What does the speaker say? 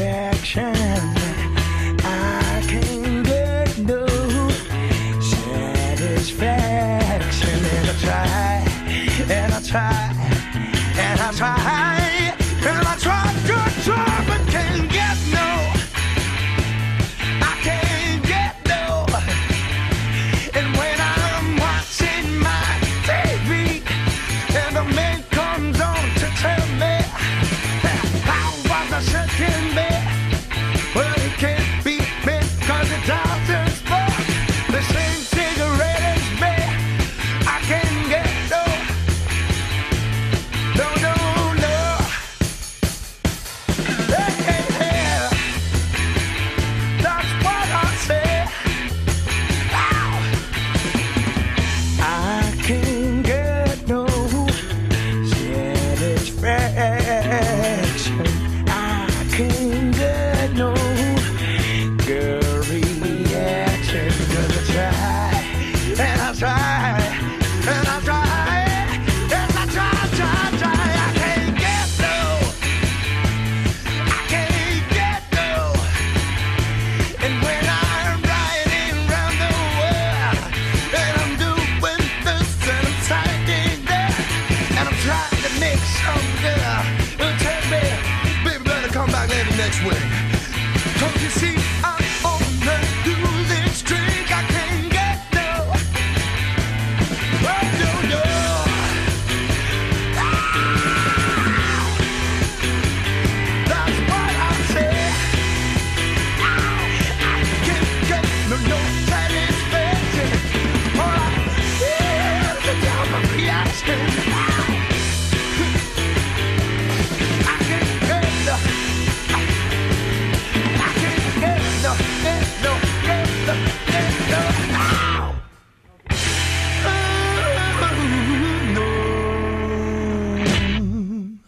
affection. I can't get no satisfaction. And I try, and I try, and I try, and I try to try, but can't get no. I can't get no. And when I'm watching my TV, and the man comes on to tell me how was I shaking me, well, he can't beat me 'cause it doesn't spark the same cigarette as me. I can't get no, no, no, no. Hey, hey, hey. That's what I say. Ow. I can't get no satisfaction. I can't get no girl reaction. 'Cause I try, and I try, and I try, and I try, try. I can't get no. I can't get no. And when I'm riding round the world, and I'm doing this and I'm signing that, and I'm trying to make some girl who tell me, baby, better come back later next week.